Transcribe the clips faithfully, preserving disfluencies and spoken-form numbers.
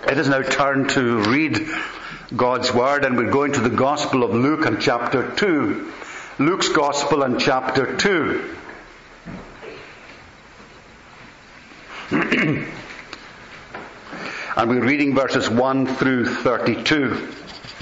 It is now turn to read God's Word, and we're going to the Gospel of Luke and chapter two. Luke's Gospel and chapter two. And we're reading verses one through thirty-two.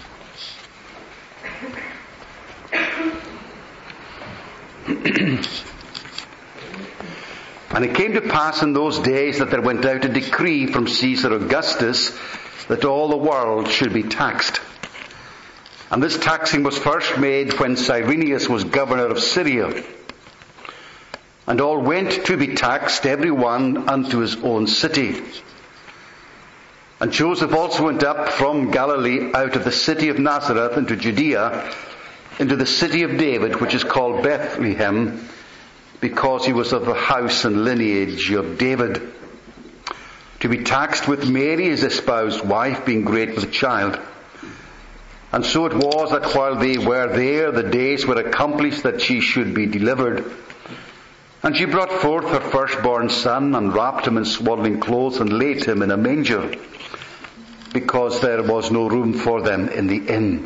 And it came to pass in those days that there went out a decree from Caesar Augustus that all the world should be taxed. And this taxing was first made when Cyrenius was governor of Syria. And all went to be taxed, every one unto his own city. And Joseph also went up from Galilee out of the city of Nazareth into Judea, into the city of David, which is called Bethlehem, because he was of the house and lineage of David, to be taxed with Mary his espoused wife, being great with child. And so it was that while they were there, the days were accomplished that she should be delivered. And she brought forth her firstborn son, and wrapped him in swaddling clothes, and laid him in a manger, because there was no room for them in the inn.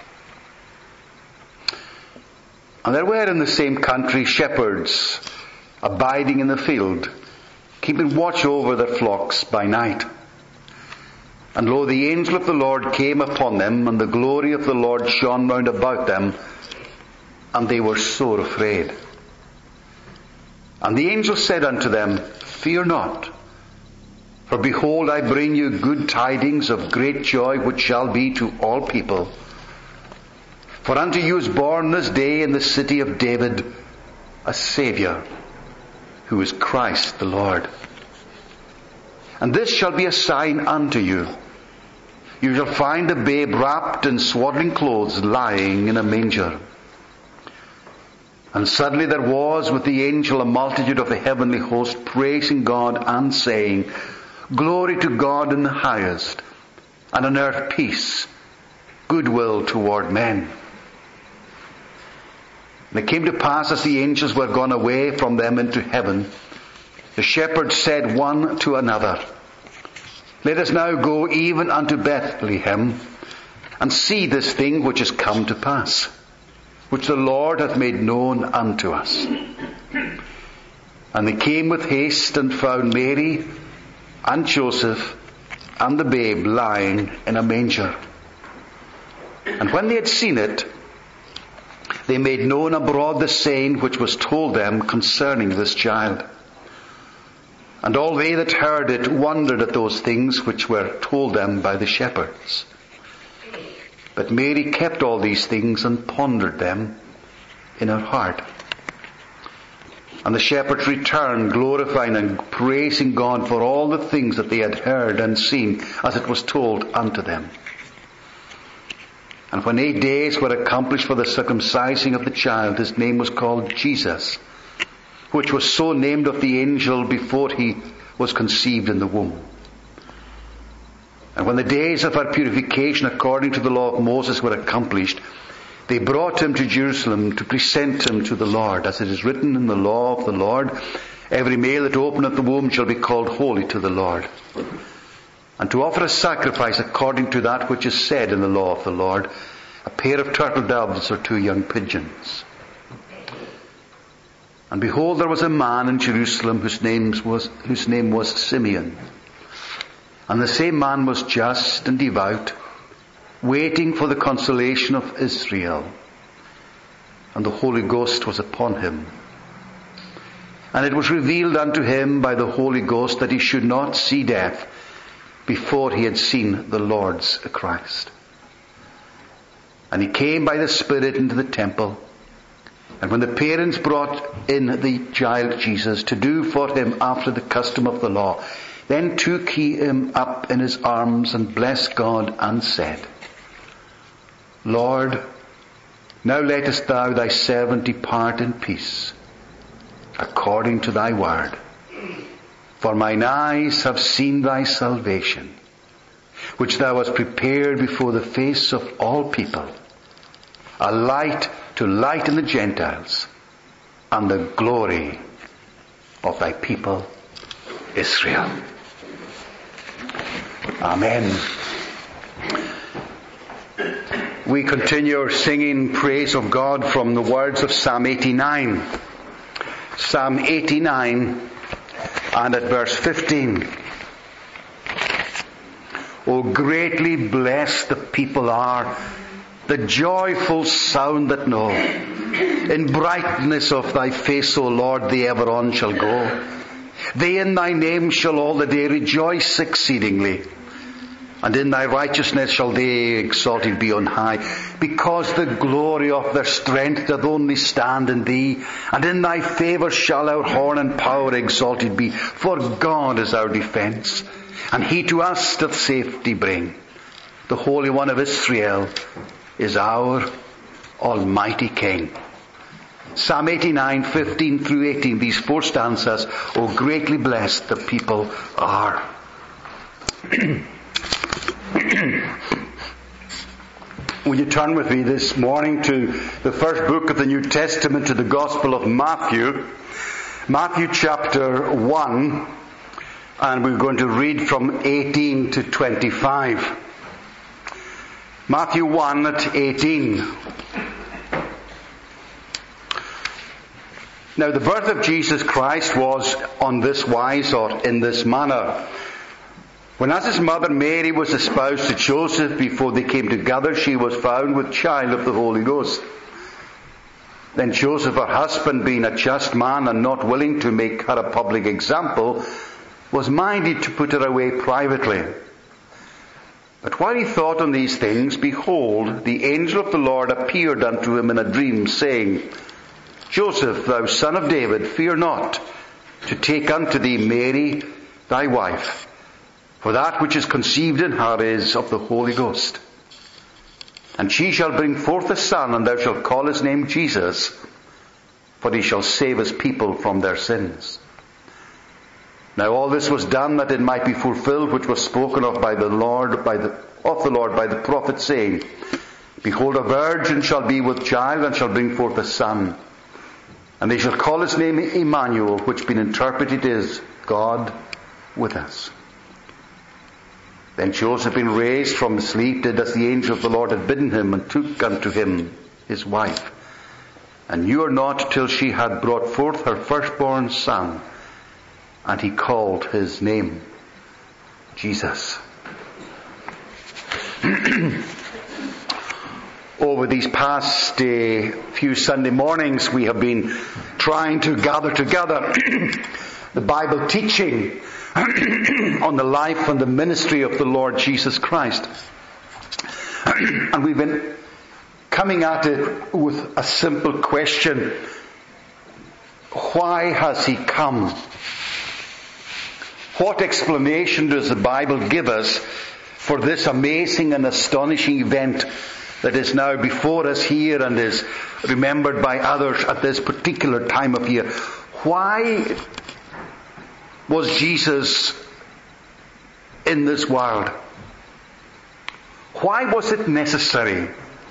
And there were in the same country shepherds abiding in the field, keeping watch over their flocks by night. And lo, the angel of the Lord came upon them, and the glory of the Lord shone round about them, and they were sore afraid. And the angel said unto them, Fear not, for behold, I bring you good tidings of great joy, which shall be to all people. For unto you is born this day in the city of David a Saviour, who is Christ the Lord. And this shall be a sign unto you. You shall find a babe wrapped in swaddling clothes, lying in a manger. And suddenly there was with the angel a multitude of the heavenly host, praising God and saying, Glory to God in the highest, and on earth peace, goodwill toward men. And it came to pass, as the angels were gone away from them into heaven, the shepherds said one to another, Let us now go even unto Bethlehem, and see this thing which is come to pass, which the Lord hath made known unto us. And they came with haste, and found Mary and Joseph and the babe lying in a manger. And when they had seen it, they made known abroad the saying which was told them concerning this child. And all they that heard it wondered at those things which were told them by the shepherds. But Mary kept all these things and pondered them in her heart. And the shepherds returned, glorifying and praising God for all the things that they had heard and seen, as it was told unto them. And when eight days were accomplished for the circumcising of the child, his name was called Jesus, which was so named of the angel before he was conceived in the womb. And when the days of our purification according to the law of Moses were accomplished, they brought him to Jerusalem to present him to the Lord, as it is written in the law of the Lord, Every male that openeth the womb shall be called holy to the Lord. And to offer a sacrifice according to that which is said in the law of the Lord, a pair of turtle doves or two young pigeons. And behold, there was a man in Jerusalem whose name was, whose name was Simeon. And the same man was just and devout, waiting for the consolation of Israel. And the Holy Ghost was upon him. And it was revealed unto him by the Holy Ghost that he should not see death before he had seen the Lord's Christ. And he came by the Spirit into the temple. And when the parents brought in the child Jesus to do for him after the custom of the law, then took he him up in his arms and blessed God and said, Lord, now lettest thou thy servant depart in peace, according to thy word. For mine eyes have seen thy salvation, which thou hast prepared before the face of all people, a light to lighten the Gentiles, and the glory of thy people Israel. Amen. We continue singing praise of God from the words of Psalm eighty-nine. Psalm eighty-nine and at verse fifteen. Oh, greatly blessed the people are, the joyful sound that know. In brightness of thy face, O Lord, they ever on shall go. They in thy name shall all the day rejoice exceedingly. And in thy righteousness shall they exalted be on high, because the glory of their strength doth only stand in thee. And in thy favour shall our horn and power exalted be. For God is our defence, and he to us doth safety bring. The Holy One of Israel is our Almighty King. Psalm eighty-nine, fifteen through eighteen, these four stanzas. Oh, greatly blessed the people are. Will you turn with me this morning to the first book of the New Testament, to the Gospel of Matthew, Matthew chapter one, and we're going to read from eighteen to twenty-five. Matthew one at eighteen. Now the birth of Jesus Christ was on this wise, or in this manner. When as his mother Mary was espoused to Joseph, before they came together, she was found with child of the Holy Ghost. Then Joseph, her husband, being a just man and not willing to make her a public example, was minded to put her away privately. But while he thought on these things, behold, the angel of the Lord appeared unto him in a dream, saying, Joseph, thou son of David, fear not to take unto thee Mary thy wife, for that which is conceived in her is of the Holy Ghost. And she shall bring forth a son, and thou shalt call his name Jesus, for he shall save his people from their sins. Now all this was done that it might be fulfilled, which was spoken of by the Lord, by the, of the Lord by the prophet, saying, Behold, a virgin shall be with child, and shall bring forth a son. And they shall call his name Emmanuel, which being interpreted is God with us. Then Joseph, being raised from sleep, did as the angel of the Lord had bidden him, and took unto him his wife, and knew her not till she had brought forth her firstborn son, and he called his name Jesus. Over these past uh, few Sunday mornings, we have been trying to gather together the Bible teaching on the life and the ministry of the Lord Jesus Christ. And we've been coming at it with a simple question. Why has he come? What explanation does the Bible give us for this amazing and astonishing event that is now before us here and is remembered by others at this particular time of year? Why was Jesus in this world? Why was it necessary?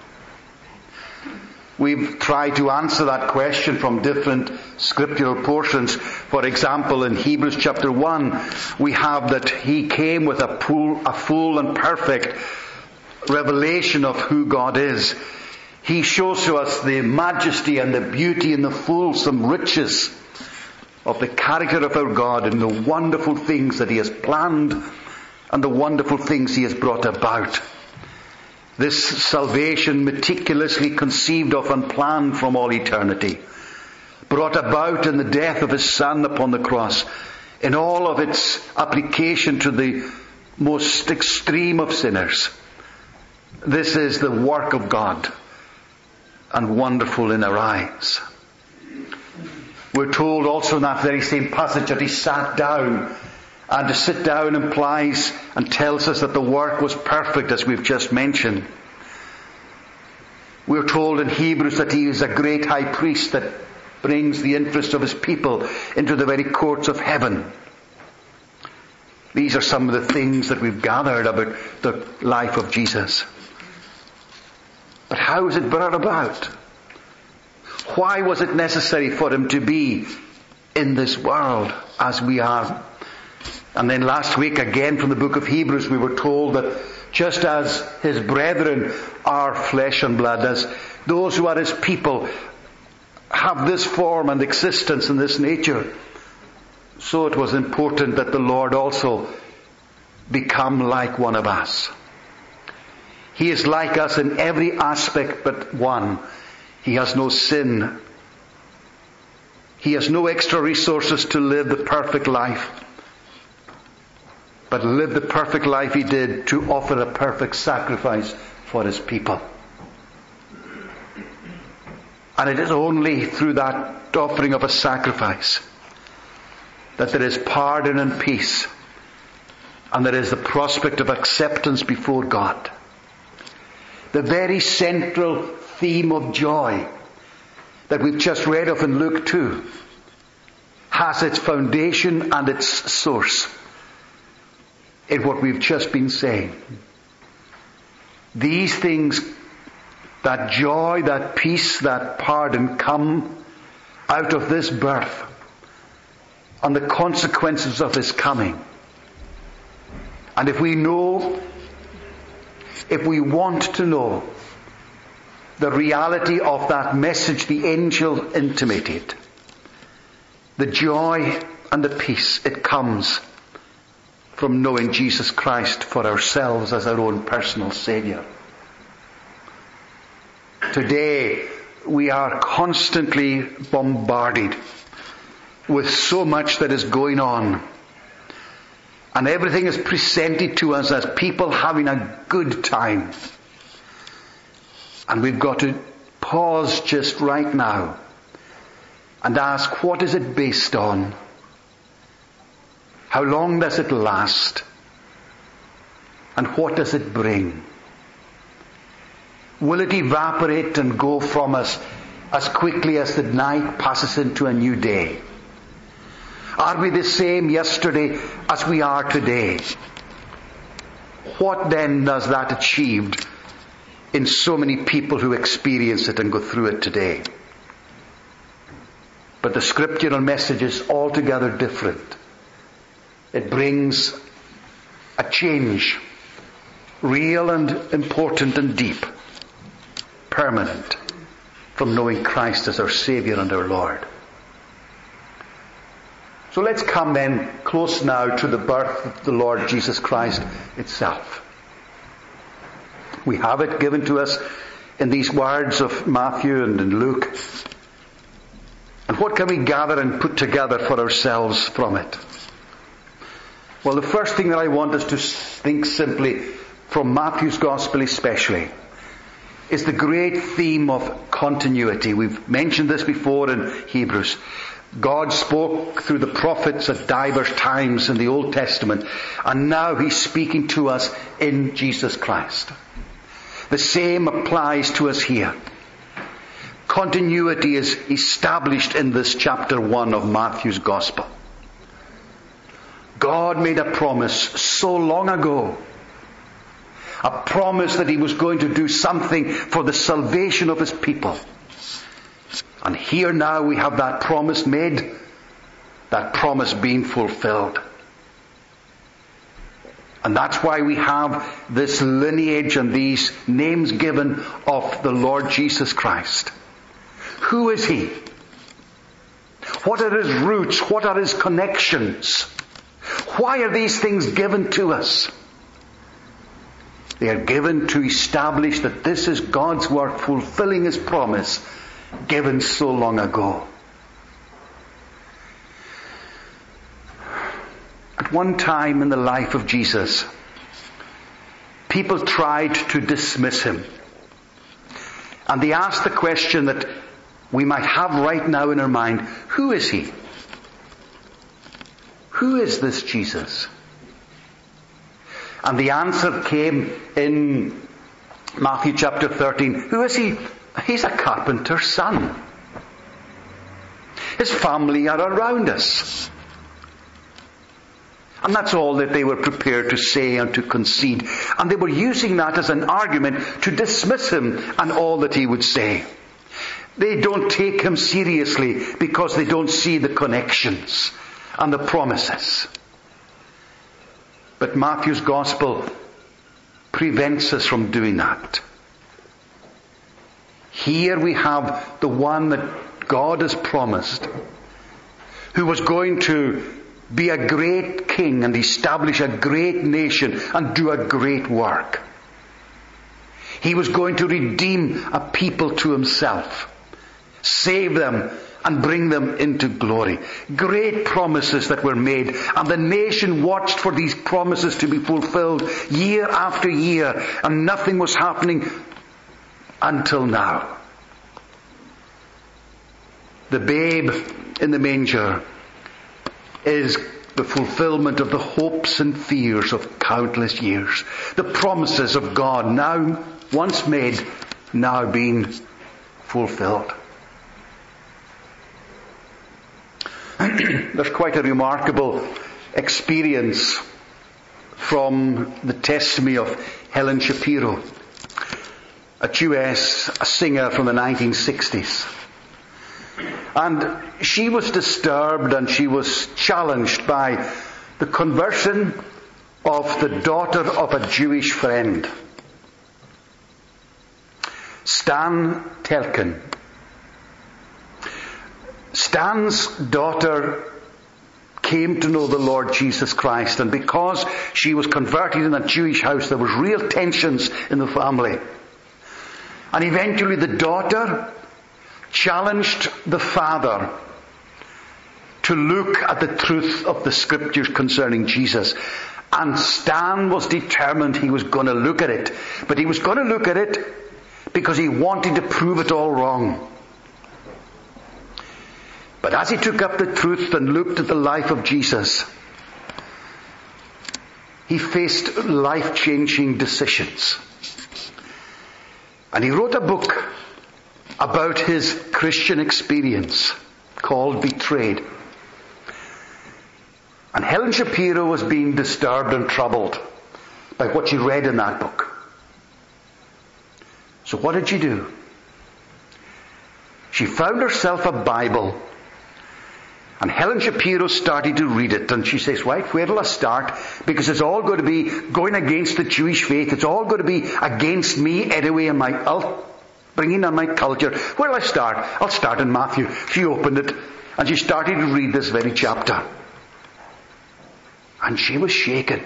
We've tried to answer that question from different scriptural portions. For example, in Hebrews chapter one, we have that he came with a full, a full and perfect revelation of who God is. He shows to us the majesty and the beauty and the fulsome riches of the character of our God and the wonderful things that he has planned and the wonderful things he has brought about. This salvation, meticulously conceived of and planned from all eternity, brought about in the death of his Son upon the cross, in all of its application to the most extreme of sinners. This is the work of God, and wonderful in our eyes. We're told also in that very same passage that he sat down, and to sit down implies and tells us that the work was perfect, as we've just mentioned. We're told in Hebrews that he is a great high priest that brings the interest of his people into the very courts of heaven. These are some of the things that we've gathered about the life of Jesus. But how is it brought about? Why was it necessary for him to be in this world as we are? And then last week again from the book of Hebrews we were told that just as his brethren are flesh and blood, as those who are his people have this form and existence and this nature, so it was important that the Lord also become like one of us. He is like us in every aspect but one. He has no sin. He has no extra resources to live the perfect life. But live the perfect life he did to offer a perfect sacrifice for his people. And it is only through that offering of a sacrifice that there is pardon and peace, and there is the prospect of acceptance before God. The very central theme of joy that we've just read of in Luke two has its foundation and its source in what we've just been saying. These things, that joy, that peace, that pardon, come out of this birth and the consequences of his coming. And if we know, if we want to know the reality of that message the angel intimated, the joy and the peace, it comes from knowing Jesus Christ for ourselves as our own personal Saviour. Today, we are constantly bombarded with so much that is going on. And everything is presented to us as people having a good time. And we've got to pause just right now and ask, what is it based on? How long does it last? And what does it bring? Will it evaporate and go from us as quickly as the night passes into a new day? Are we the same yesterday as we are today? What then does that achieve in so many people who experience it and go through it today? But the scriptural message is altogether different. It brings a change, real and important and deep, permanent, from knowing Christ as our Saviour and our Lord. So let's come then close now to the birth of the Lord Jesus Christ itself. We have it given to us in these words of Matthew and in Luke. And what can we gather and put together for ourselves from it? Well, the first thing that I want us to think simply from Matthew's Gospel especially is the great theme of continuity. We've mentioned this before in Hebrews. God spoke through the prophets at divers times in the Old Testament, and now He's speaking to us in Jesus Christ. The same applies to us here. Continuity is established in this chapter one of Matthew's Gospel. God made a promise so long ago. A promise that He was going to do something for the salvation of His people. And here now we have that promise made, that promise being fulfilled. And that's why we have this lineage and these names given of the Lord Jesus Christ. Who is He? What are His roots? What are His connections? Why are these things given to us? They are given to establish that this is God's work fulfilling His promise given so long ago. At one time in the life of Jesus, people tried to dismiss Him. And they asked the question that we might have right now in our mind, who is He? Who is this Jesus? And the answer came in Matthew chapter thirteen. Who is He? He's a carpenter's son. His family are around us. And that's all that they were prepared to say and to concede. And they were using that as an argument to dismiss Him and all that He would say. They don't take Him seriously because they don't see the connections and the promises. But Matthew's Gospel prevents us from doing that. Here we have the one that God has promised, who was going to be a great king and establish a great nation and do a great work. He was going to redeem a people to himself, save them and bring them into glory. Great promises that were made, and the nation watched for these promises to be fulfilled year after year, and nothing was happening until now. The babe in the manger is the fulfillment of the hopes and fears of countless years. The promises of God, now once made, now being fulfilled. There's quite a remarkable experience from the testimony of Helen Shapiro, a Jewess, a singer from the nineteen sixties. And she was disturbed and she was challenged by the conversion of the daughter of a Jewish friend, Stan Telkin. Stan's daughter came to know the Lord Jesus Christ, and because she was converted in a Jewish house, there was real tensions in the family. And eventually the daughter challenged the father to look at the truth of the Scriptures concerning Jesus. And Stan was determined he was going to look at it. But he was going to look at it because he wanted to prove it all wrong. But as he took up the truth and looked at the life of Jesus, he faced life-changing decisions. And he wrote a book about his Christian experience called Betrayed. And Helen Shapiro was being disturbed and troubled by what she read in that book. So what did she do? She found herself a Bible. And Helen Shapiro started to read it, and she says, right, where will I start? Because it's all going to be going against the Jewish faith. It's all going to be against me anyway, and my bringing on my culture. Where will I start? I'll start in Matthew. She opened it, and she started to read this very chapter. And she was shaken.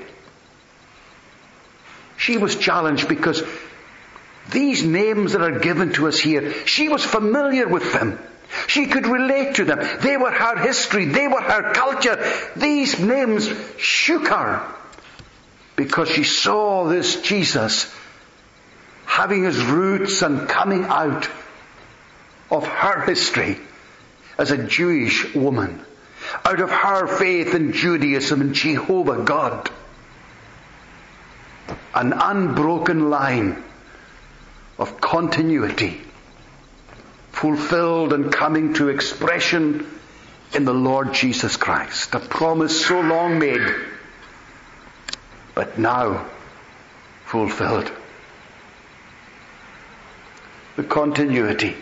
She was challenged because these names that are given to us here, she was familiar with them. She could relate to them. They were her history. They were her culture. These names shook her because she saw this Jesus having his roots and coming out of her history as a Jewish woman, out of her faith in Judaism and Jehovah God. An unbroken line of continuity, fulfilled and coming to expression in the Lord Jesus Christ. A promise so long made, but now fulfilled. The continuity.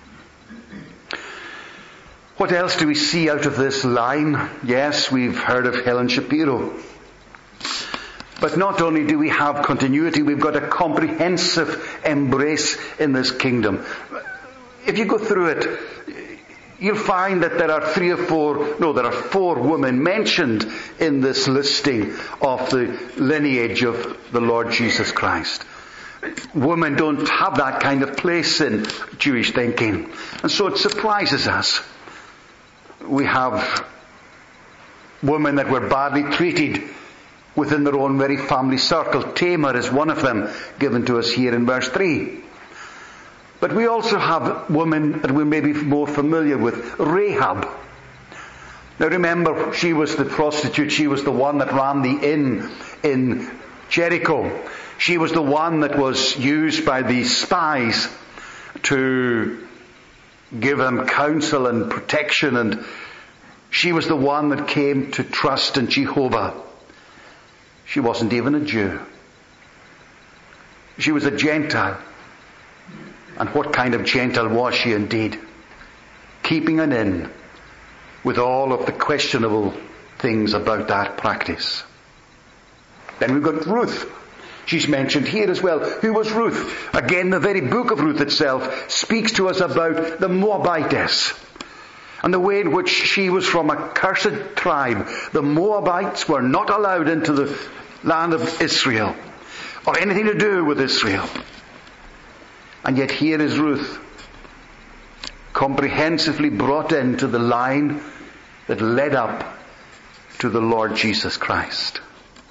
What else do we see out of this line? Yes, we've heard of Helen Shapiro. But not only do we have continuity, we've got a comprehensive embrace in this kingdom. If you go through it, you'll find that there are three or four, no, there are four women mentioned in this listing of the lineage of the Lord Jesus Christ. Women don't have that kind of place in Jewish thinking. And so it surprises us. We have women that were badly treated within their own very family circle. Tamar is one of them, given to us here in verse three. But we also have women that we may be more familiar with. Rahab. Now remember, she was the prostitute. She was the one that ran the inn in Jericho. She was the one that was used by the spies to give them counsel and protection, and she was the one that came to trust in Jehovah. She wasn't even a Jew. She was a Gentile. And what kind of Gentile was she indeed? Keeping an inn with all of the questionable things about that practice. Then we've got Ruth. She's mentioned here as well. Who was Ruth? Again, the very book of Ruth itself speaks to us about the Moabitess and the way in which she was from a cursed tribe. The Moabites were not allowed into the land of Israel or anything to do with Israel. And yet here is Ruth, comprehensively brought into the line that led up to the Lord Jesus Christ.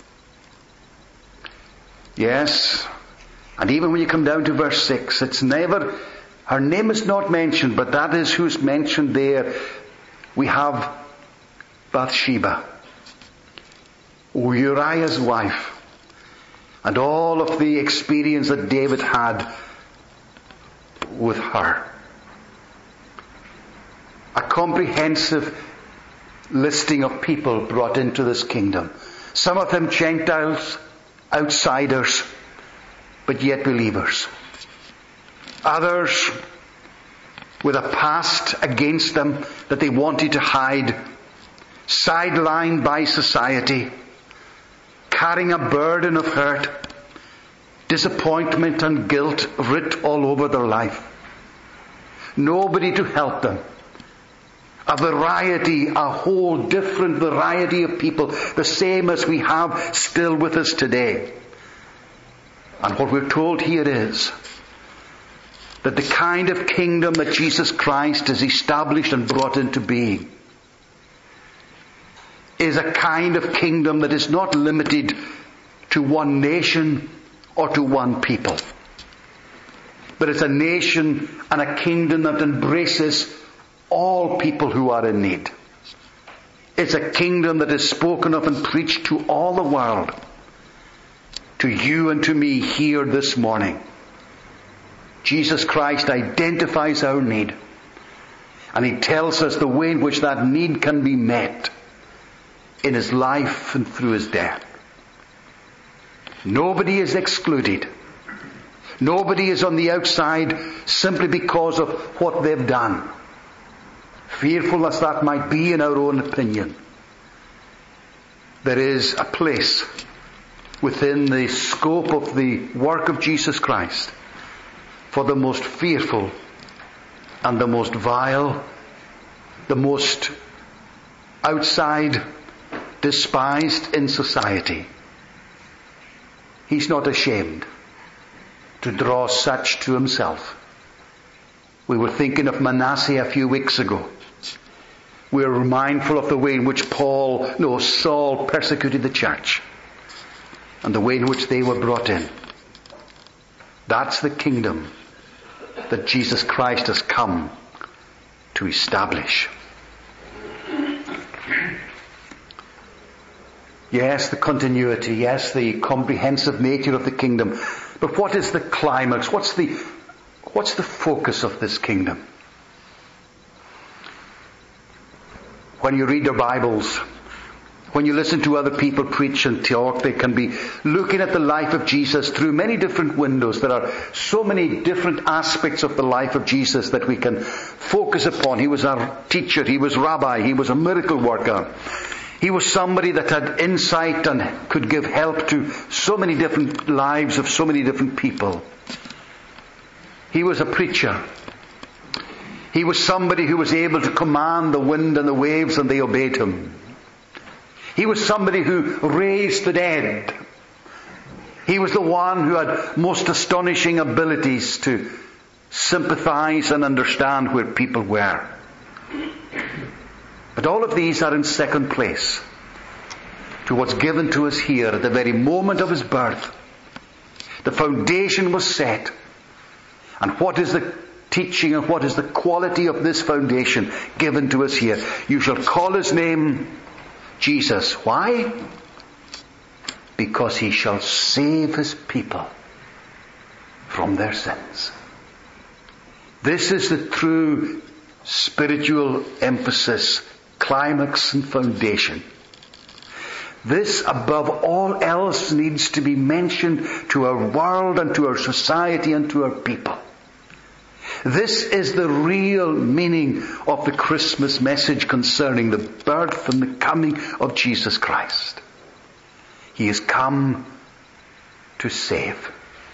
Yes, and even when you come down to verse six, it's never, her name is not mentioned, but that is who's mentioned there. We have Bathsheba, Uriah's wife, and all of the experience that David had with her. A comprehensive listing of people brought into this kingdom. Some of them Gentiles, outsiders, but yet believers. Others with a past against them that they wanted to hide, sidelined by society, carrying a burden of hurt, disappointment and guilt writ all over their life. Nobody to help them. A variety, a whole different variety of people, the same as we have still with us today. And what we're told here is that the kind of kingdom that Jesus Christ has established and brought into being is a kind of kingdom that is not limited to one nation or to one people. But it's a nation and a kingdom that embraces all people who are in need. It's a kingdom that is spoken of and preached to all the world. To you and to me here this morning. Jesus Christ identifies our need. And He tells us the way in which that need can be met in His life and through His death. Nobody is excluded. Nobody is on the outside simply because of what they've done. Fearful as that might be in our own opinion, there is a place within the scope of the work of Jesus Christ for the most fearful and the most vile, the most outside, despised in society. He's not ashamed to draw such to Himself. We were thinking of Manasseh a few weeks ago. We are mindful of the way in which Paul, no, Saul persecuted the church and the way in which they were brought in. That's the kingdom that Jesus Christ has come to establish. Yes, the continuity, yes, the comprehensive nature of the kingdom. But what is the climax? What's the, what's the focus of this kingdom? When you read their Bibles, when you listen to other people preach and talk, they can be looking at the life of Jesus through many different windows. There are so many different aspects of the life of Jesus that we can focus upon. He was a teacher, He was rabbi, He was a miracle worker. He was somebody that had insight and could give help to so many different lives of so many different people. He was a preacher. He was somebody who was able to command the wind and the waves and they obeyed Him. He was somebody who raised the dead. He was the one who had most astonishing abilities to sympathize and understand where people were. But all of these are in second place to what's given to us here at the very moment of His birth. The foundation was set. And what is the teaching and what is the quality of this foundation given to us here? You shall call His name Jesus. Why? Because He shall save His people from their sins. This is the true spiritual emphasis, climax and foundation. This above all else needs to be mentioned to our world and to our society and to our people. This is the real meaning of the Christmas message concerning the birth and the coming of Jesus Christ. He has come to save.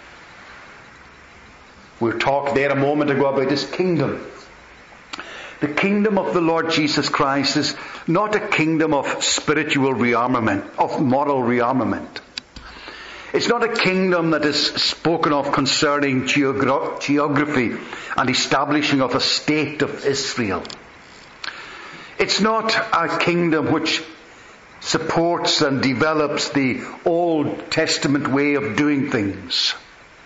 We talked there a moment ago about His kingdom. The kingdom of the Lord Jesus Christ is not a kingdom of spiritual rearmament, of moral rearmament. It's not a kingdom that is spoken of concerning geogra- geography and establishing of a state of Israel. It's not a kingdom which supports and develops the Old Testament way of doing things.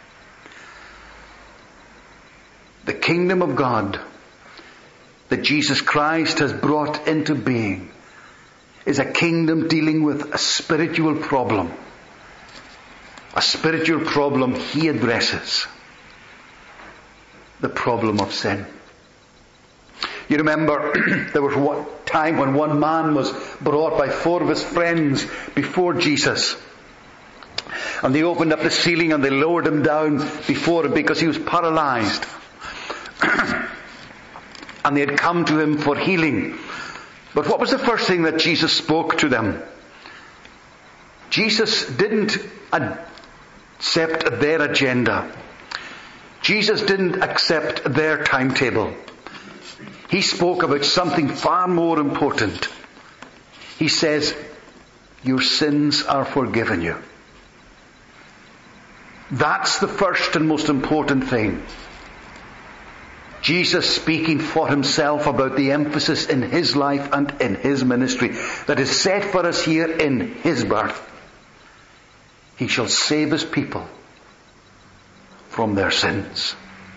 The kingdom of God that Jesus Christ has brought into being is a kingdom dealing with a spiritual problem. A spiritual problem He addresses. The problem of sin. You remember there was one time when one man was brought by four of his friends before Jesus. And they opened up the ceiling and they lowered him down before him because he was paralyzed. And they had come to Him for healing. But what was the first thing that Jesus spoke to them? Jesus didn't accept their agenda. Jesus didn't accept their timetable. He spoke about something far more important. He says, your sins are forgiven you. That's the first and most important thing. Jesus speaking for Himself about the emphasis in His life and in His ministry that is set for us here in His birth. He shall save His people from their sins.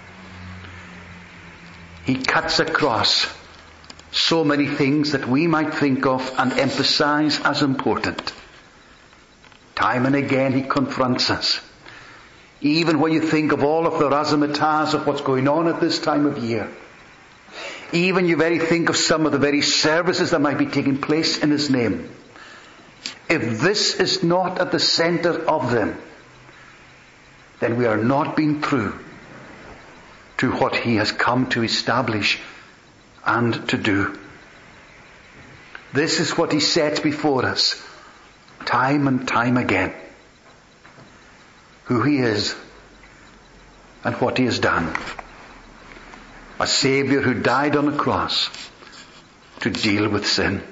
He cuts across so many things that we might think of and emphasize as important. Time and again He confronts us. Even when you think of all of the razzmatazz of what's going on at this time of year. Even you very think of some of the very services that might be taking place in His name. If this is not at the center of them, then we are not being true to what He has come to establish and to do. This is what He sets before us, time and time again. Who He is and what He has done. A Saviour who died on a cross to deal with sin.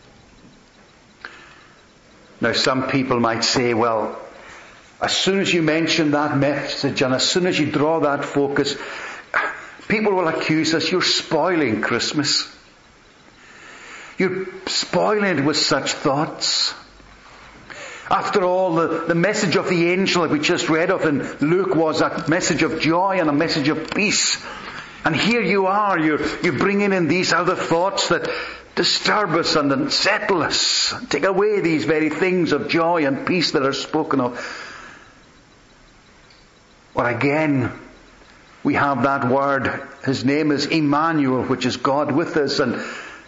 Now some people might say, well, as soon as you mention that message and as soon as you draw that focus, people will accuse us, you're spoiling Christmas. You're spoiling it with such thoughts. After all, the, the message of the angel that we just read of in Luke was a message of joy and a message of peace. And here you are, you're, you're bringing in these other thoughts that disturb us and unsettle us. Take away these very things of joy and peace that are spoken of. Well, again, we have that word. His name is Emmanuel, which is God with us. And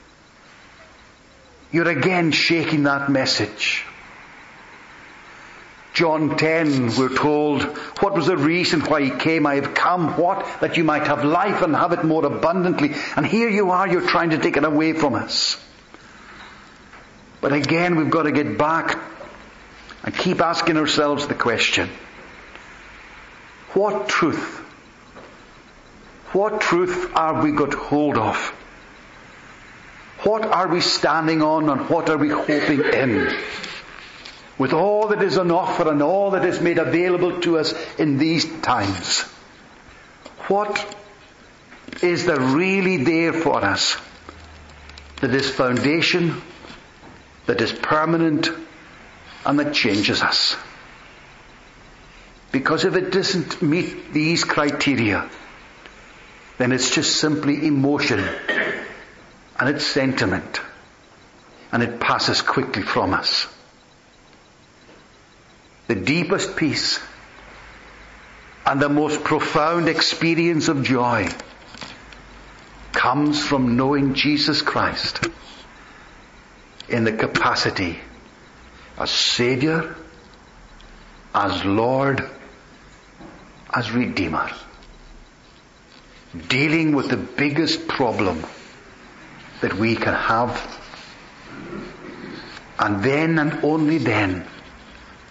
you're again shaking that message. John ten, we're told, what was the reason why He came? I have come, what? That you might have life and have it more abundantly. And here you are, you're trying to take it away from us. But again, we've got to get back and keep asking ourselves the question. What truth? What truth are we got hold of? What are we standing on and what are we hoping in? With all that is on offer and all that is made available to us in these times. What is there really there for us that is foundation, that is permanent, and that changes us? Because if it doesn't meet these criteria, then it's just simply emotion and it's sentiment and it passes quickly from us. The deepest peace and the most profound experience of joy comes from knowing Jesus Christ in the capacity as Saviour, as Lord, as Redeemer. Dealing with the biggest problem that we can have. And then and only then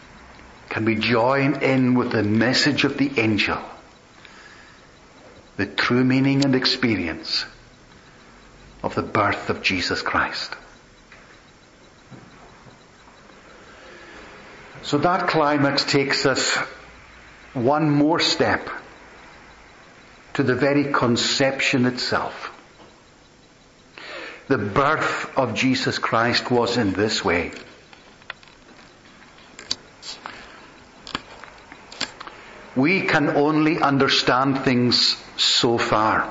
can we join in with the message of the angel, the true meaning and experience of the birth of Jesus Christ. So that climax takes us one more step to the very conception itself. The birth of Jesus Christ was in this way. We can only understand things so far.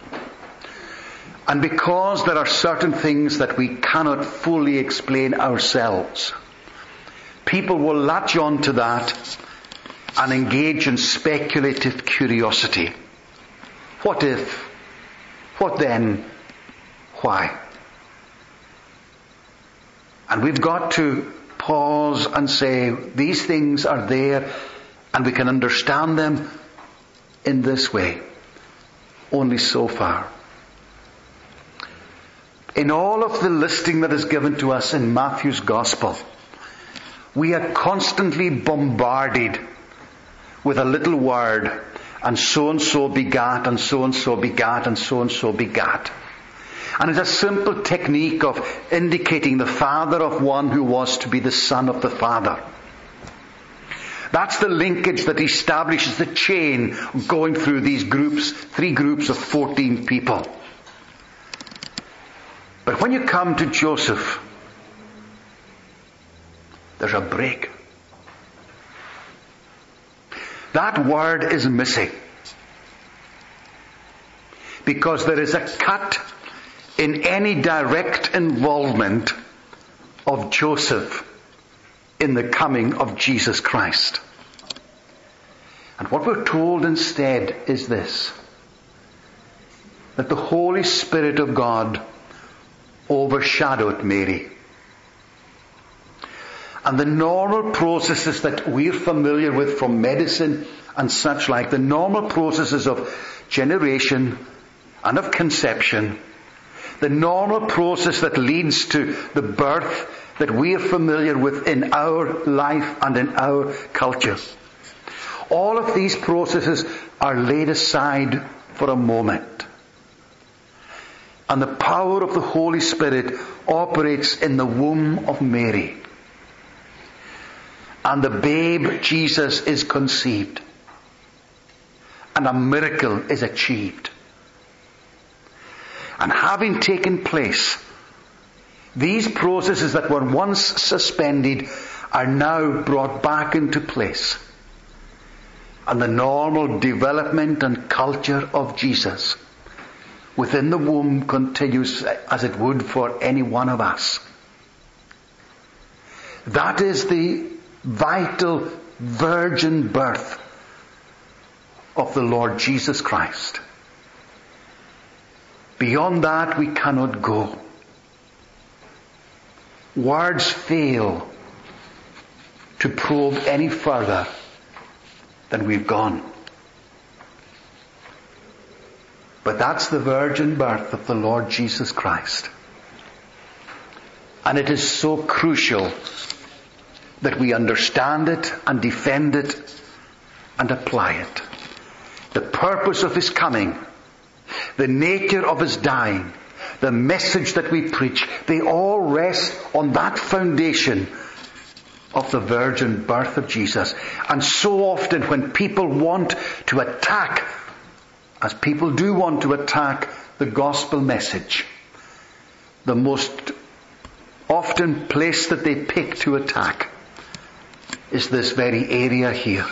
And because there are certain things that we cannot fully explain ourselves, people will latch on to that and engage in speculative curiosity. What if? What then? Why? And we've got to pause and say, these things are there and we can understand them in this way. Only so far. In all of the listing that is given to us in Matthew's Gospel, we are constantly bombarded with a little word, and so-and-so begat, and so-and-so begat, and so-and-so begat. And it's a simple technique of indicating the father of one who was to be the son of the Father. That's the linkage that establishes the chain going through these groups, three groups of fourteen people. But when you come to Joseph, there's a break. That word is missing. Because there is a cut in any direct involvement of Joseph in the coming of Jesus Christ. And what we're told instead is this: that the Holy Spirit of God overshadowed Mary. And the normal processes that we're familiar with from medicine and such like, the normal processes of generation and of conception, the normal process that leads to the birth that we are familiar with in our life and in our culture. All of these processes are laid aside for a moment. And the power of the Holy Spirit operates in the womb of Mary. And the babe Jesus is conceived. And a miracle is achieved. And having taken place, these processes that were once suspended are now brought back into place. And the normal development and culture of Jesus within the womb continues as it would for any one of us. That is the vital virgin birth of the Lord Jesus Christ. Beyond that we cannot go. Words fail to probe any further than we've gone. But that's the virgin birth of the Lord Jesus Christ. And it is so crucial that we understand it and defend it and apply it. The purpose of His coming, the nature of His dying, the message that we preach, they all rest on that foundation of the virgin birth of Jesus. And so often when people want to attack, as people do want to attack the gospel message, the most often place that they pick to attack is this very area here.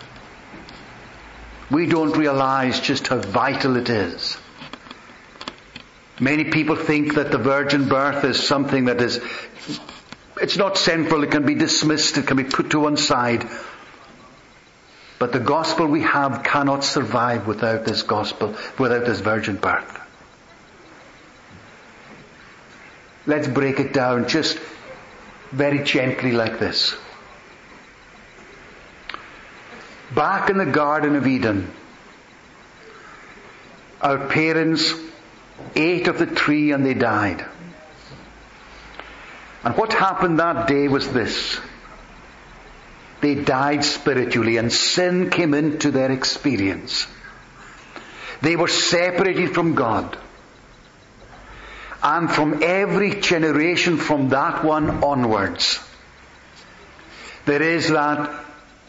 We don't realize just how vital it is. Many people think that the virgin birth is something that is, it's not central, it can be dismissed, it can be put to one side. But the gospel we have cannot survive without this gospel, without this virgin birth. Let's break it down just very gently like this. Back in the Garden of Eden, our parents ate of the tree and they died. And what happened that day was this. they died spiritually and sin came into their experience. They were separated from God. And from every generation from that one onwards, there is that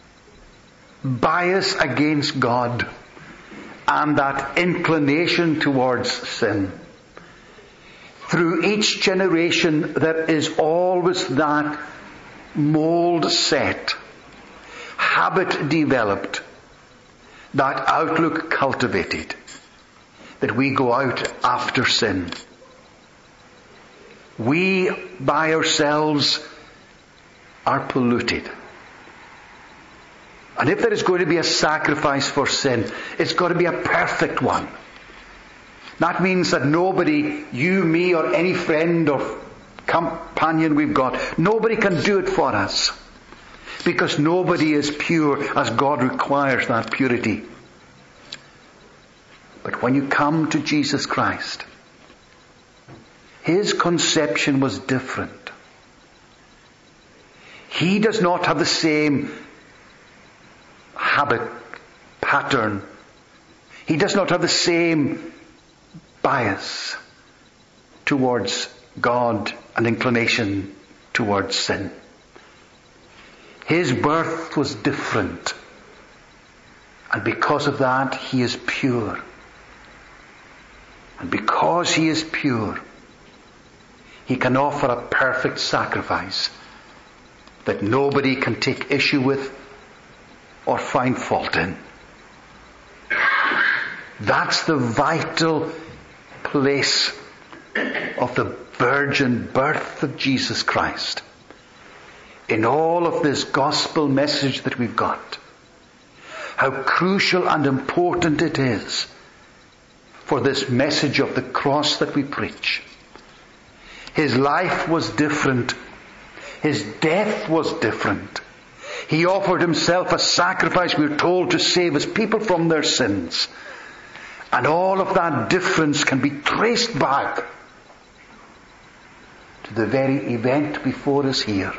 bias against God and that inclination towards sin. Through each generation there is always that mold set, habit developed, that outlook cultivated, that we go out after sin. We by ourselves are polluted. And if there is going to be a sacrifice for sin, it's got to be a perfect one. That means that nobody, you, me, or any friend or companion we've got, nobody can do it for us. Because nobody is pure as God requires that purity. But when you come to Jesus Christ, His conception was different. He does not have the same habit, pattern. He does not have the same bias towards God and inclination towards sin. His birth was different. And because of that, He is pure. And because He is pure, He can offer a perfect sacrifice that nobody can take issue with or find fault in. That's the vital place of the virgin birth of Jesus Christ. In all of this gospel message that we've got, how crucial and important it is for this message of the cross that we preach. His life was different. His death was different. He offered Himself a sacrifice, we are told, to save His people from their sins. And all of that difference can be traced back to the very event before us here.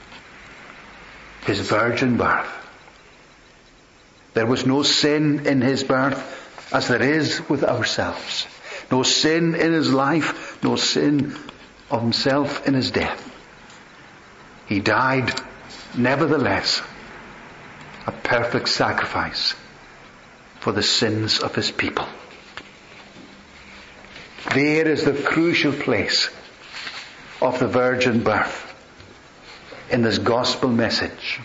His virgin birth. There was no sin in His birth as there is with ourselves. No sin in His life, no sin of Himself in His death. He died, nevertheless, a perfect sacrifice for the sins of His people. There is the crucial place of the virgin birth in this gospel message.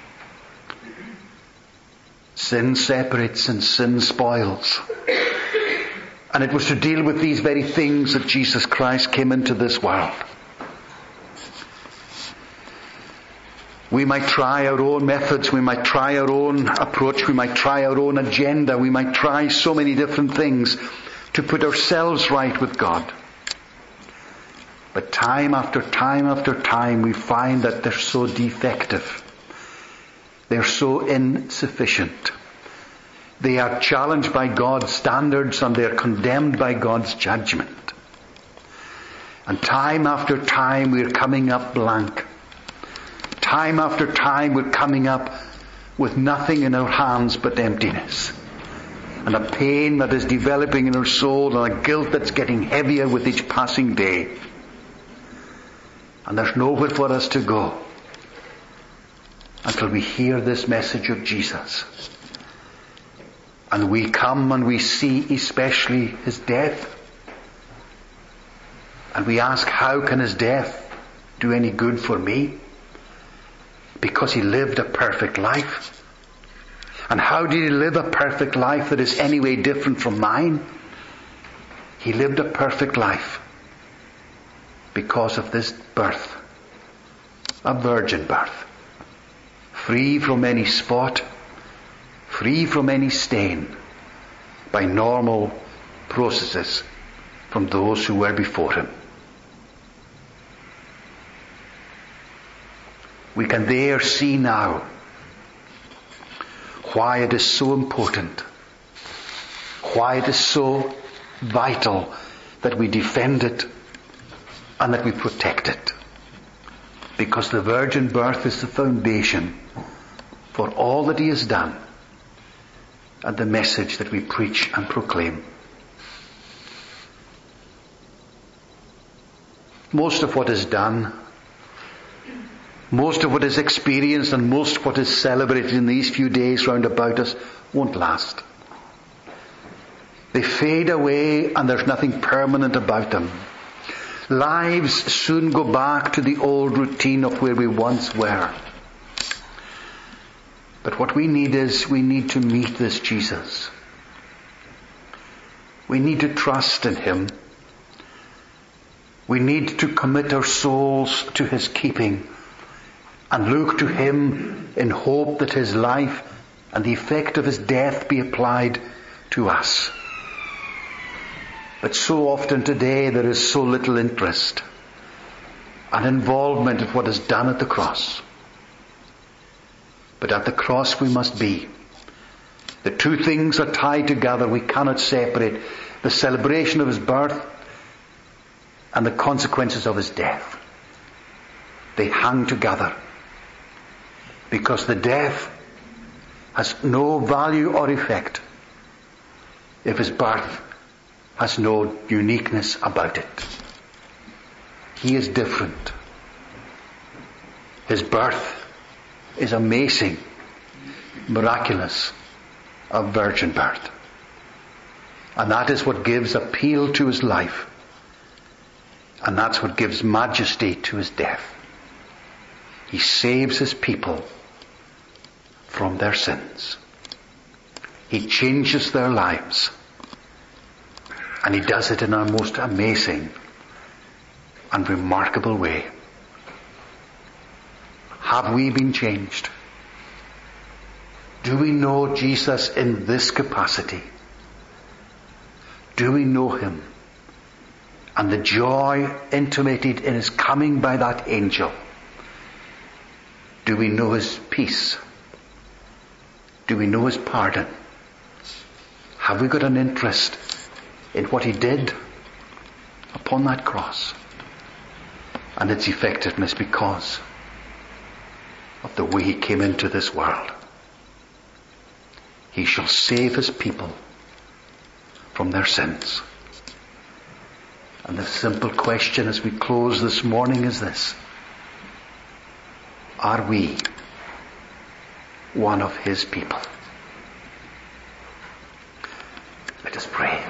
Sin separates and sin spoils. And it was to deal with these very things that Jesus Christ came into this world. We might try our own methods, we might try our own approach, we might try our own agenda, we might try so many different things to put ourselves right with God. But time after time after time we find that they're so defective. They're so insufficient. They are challenged by God's standards and they're condemned by God's judgment. And time after time we're coming up blank. Time after time we're coming up with nothing in our hands but emptiness. And a pain that is developing in our soul and a guilt that's getting heavier with each passing day. And there's nowhere for us to go until we hear this message of Jesus. And we come and we see especially His death. And we ask, how can His death do any good for me? Because He lived a perfect life. And how did He live a perfect life that is any way different from mine? He lived a perfect life because of this birth. A virgin birth. Free from any spot. Free from any stain. By normal processes from those who were before Him. We can there see now why it is so important, why it is so vital that we defend it and that we protect it. Because the virgin birth is the foundation for all that he has done and the message that we preach and proclaim. Most of what is done, most of what is experienced, and most of what is celebrated in these few days round about us won't last. They fade away and there's nothing permanent about them. Lives soon go back to the old routine of where we once were. But what we need is, we need to meet this Jesus. We need to trust in him. We need to commit our souls to his keeping and look to him in hope that his life and the effect of his death be applied to us. But so often today there is so little interest and involvement in what is done at the cross. But at the cross we must be. The two things are tied together. We cannot separate the celebration of his birth and the consequences of his death. They hang together. Because the death has no value or effect if his birth has no uniqueness about it. He is different. His birth is amazing, miraculous, a virgin birth. And that is what gives appeal to his life. And that's what gives majesty to his death. He saves his people from their sins. He changes their lives. And he does it in a most amazing and remarkable way. Have we been changed? Do we know Jesus in this capacity? Do we know him? And the joy intimated in his coming by that angel. Do we know his peace? Do we know his pardon? Have we got an interest in what he did upon that cross and its effectiveness because of the way he came into this world? He shall save his people from their sins. And the simple question as we close this morning is this: are we one of his people? Let us pray.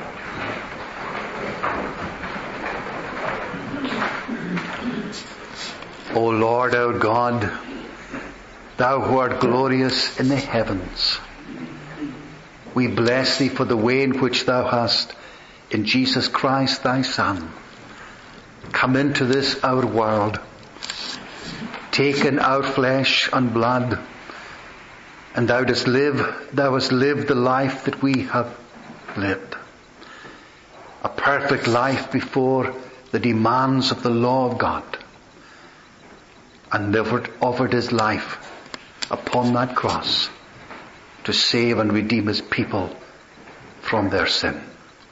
O Lord our God, thou who art glorious in the heavens, we bless thee for the way in which thou hast, in Jesus Christ thy Son, come into this our world, taken our flesh and blood, and thou dost live, thou hast lived the life that we have lived. A perfect life before the demands of the law of God. And offered, offered his life upon that cross to save and redeem his people from their sin.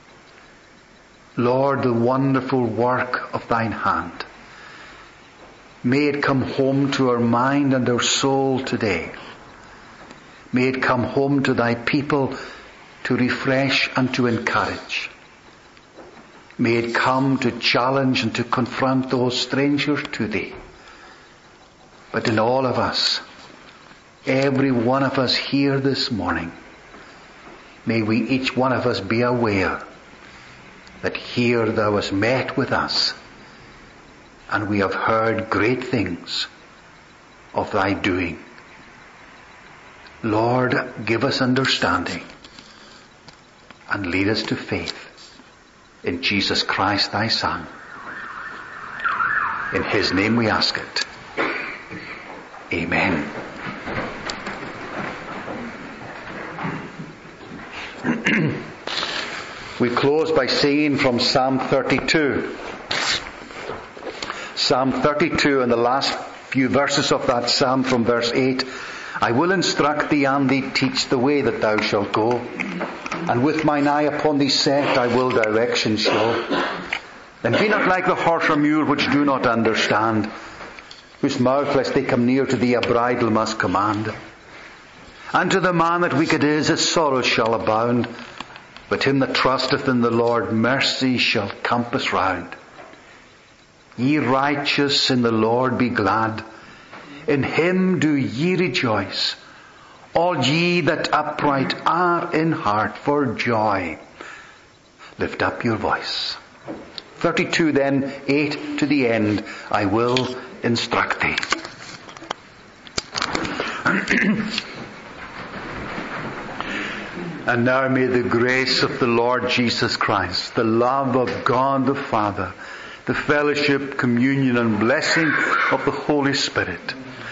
Lord, the wonderful work of thine hand, may it come home to our mind and our soul today. May it come home to thy people to refresh and to encourage. May it come to challenge and to confront those strangers to thee. But in all of us, every one of us here this morning, may we each one of us be aware that here thou hast met with us and we have heard great things of thy doing. Lord, give us understanding and lead us to faith in Jesus Christ thy Son. In his name we ask it. Amen. We close by singing from Psalm thirty-two. Psalm thirty-two and the last few verses of that psalm from verse eight. I will instruct thee and thee teach the way that thou shalt go. And with mine eye upon thee set, I will direction show. Then be not like the horse or mule which do not understand, whose mouth, lest they come near to thee, a bridle must command. And to the man that wicked is, his sorrows shall abound. But him that trusteth in the Lord, mercy shall compass round. Ye righteous in the Lord be glad, in him do ye rejoice, all ye that upright are in heart, for joy lift up your voice. thirty-two then, eight to the end, I will instruct thee. And now may the grace of the Lord Jesus Christ, the love of God the Father, the fellowship, communion and blessing of the Holy Spirit